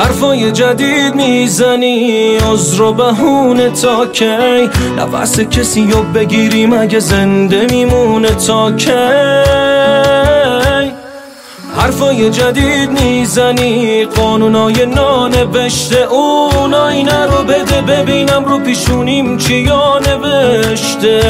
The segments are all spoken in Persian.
حرفای جدید میزنی، عذر و بهونه تا کی؟ نفس کسی رو بگیری مگه زنده میمونه تا کی؟ حرفای جدید میزنی، قانونای نانوشته اون آینه رو بده ببینم رو پیشونیم چیا نوشته.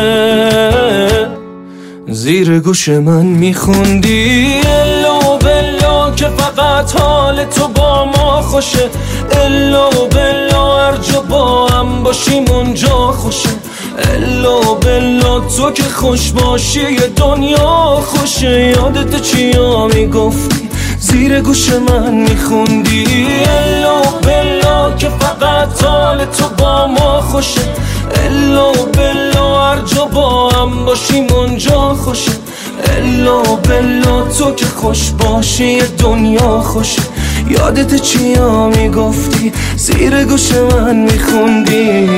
زیر گوش من میخوندی الا بلا که فقط حال تو با ما خوشه، الا بلا هر جا با هم باشیم اونجا خوشه، الا بلا تو که خوش باشی دنیا خوشه. یادت چیا میگفتی زیر گوش من میخوندی الا بلا که فقط حال تو با ما خوشه، الا بلا هر جا با هم باشیم اونجا خوشه، الا بلا تو که خوش باشی دنیا خوشه. یادت چیا میگفتی زیر گوش من میخوندی؟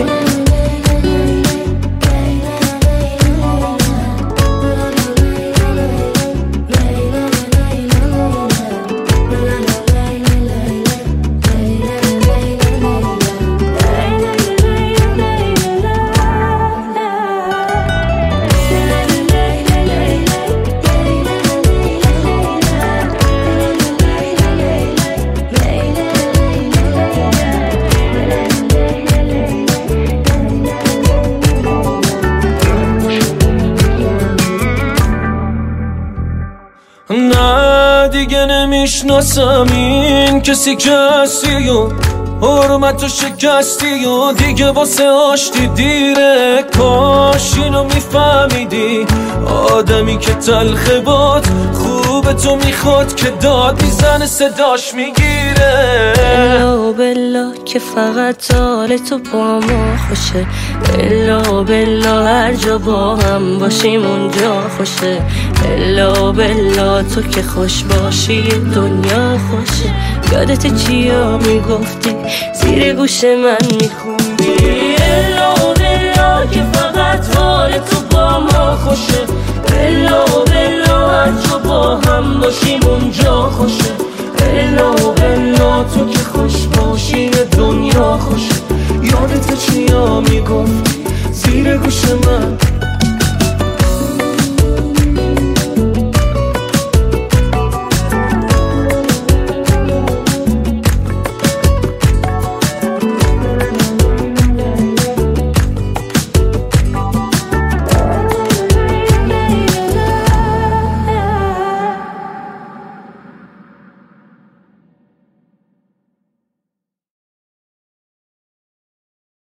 نه دیگه نمیشناسم این کسی که هستی و حرمتو شکستی و دیگه واسه آشتی دیره. کاش اینو میفهمیدی آدمی که تلخه باد خوب تو میخواد که داد میزنه صداش میگیره. الا بلا که فقط حال تو با ما خوشه، الا بلا هر جا با هم باشیم اونجا خوشه، الا بلا تو که خوش باشی دنیا خوشه. یادت چیا میگفتی زیر گوش من میخوندی الا